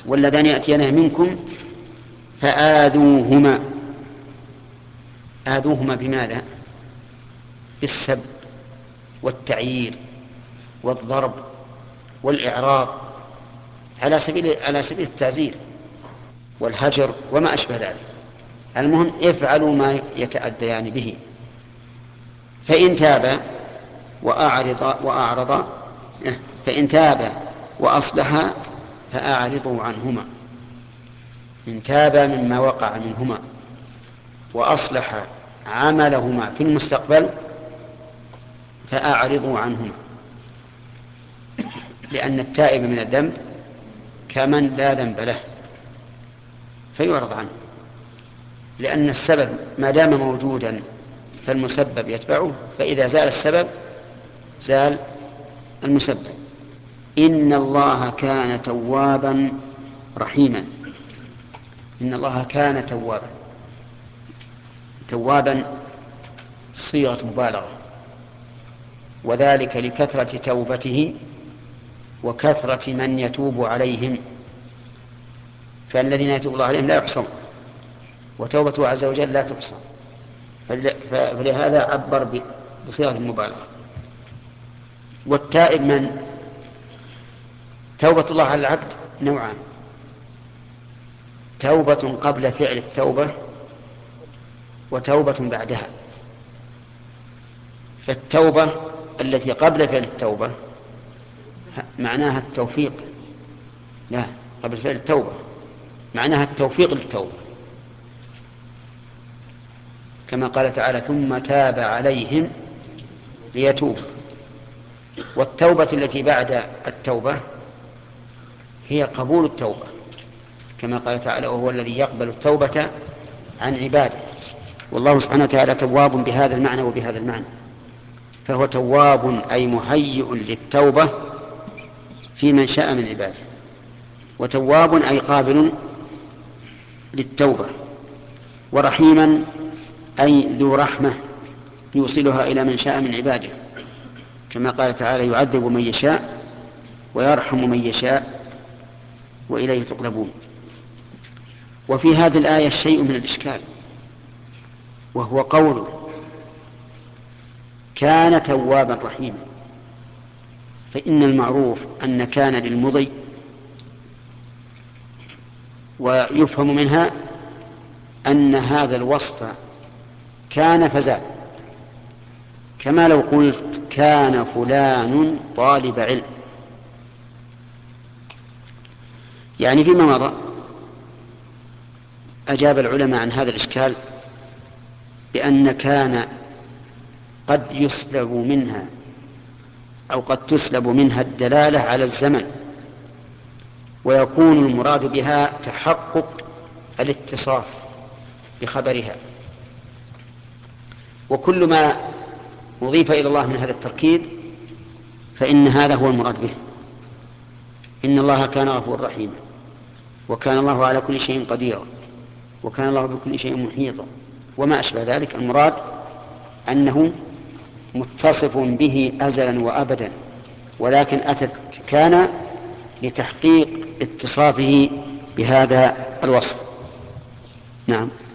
واللذان يأتيانه منكم فآذوهما. آذوهما بماذا؟ بالسب والتعيير والضرب والإعراض على سبيل التعزير والهجر وما أشبه ذلك. المهم افعلوا ما يتأديان به. فإن تابا وأعرضا فإن تابا وأصلحا فأعرضوا عنهما. إن تابا مما وقع منهما وأصلح عملهما في المستقبل فأعرضوا عنهما، لأن التائب من الذنب كمن لا ذنب له فيعرض عنه، لأن السبب ما دام موجودا فالمسبب يتبعه، فإذا زال السبب زال المسبب. إن الله كان توابا رحيما. إن الله كان توابا صيغة مبالغة، وذلك لكثرة توبته وكثرة من يتوب عليهم، فالذين يتوب الله عليهم لا يحصون، وتوبته عز وجل لا تحصى، فلهذا عبر بصيغة المبالغة. والتائب من؟ توبة الله على العبد نوعان: توبة قبل فعل التوبة وتوبة بعدها. فالتوبة التي قبل فعل التوبة معناها التوفيق، لا، قبل فعل التوبة معناها التوفيق للتوبة، كما قال تعالى: ثم تاب عليهم ليتوبوا. والتوبة التي بعد التوبة هي قبول التوبة، كما قال تعالى: وهو الذي يقبل التوبة عن عباده. والله سبحانه وتعالى تواب بهذا المعنى وبهذا المعنى، فهو تواب أي مهيئ للتوبة في من شاء من عباده، وتواب أي قابل للتوبة، ورحيما أي ذو رحمة يوصلها إلى من شاء من عباده، كما قال تعالى: يعذب من يشاء ويرحم من يشاء وإليه تقلبون. وفي هذه الآية شيء من الإشكال، وهو قوله كان توابا رحيما، فإن المعروف أن كان للمضي، ويفهم منها أن هذا الوصف كان فزاد، كما لو قلت كان فلان طالب علم. يعني فيما مضى أجاب العلماء عن هذا الإشكال بأن كان قد يسلب منها أو قد تسلب منها الدلالة على الزمن، ويكون المراد بها تحقق الاتصاف بخبرها. وكل ما أضيف إلى الله من هذا التركيب فإن هذا هو المراد به. إن الله كان غفورا رحيما، وكان الله على كل شيء قديرا، وكان الله بكل شيء محيطا، وما أشبه ذلك. المراد أنه متصف به أزلا وأبدا، ولكن أتت كان لتحقيق اتصافه بهذا الوصف. نعم.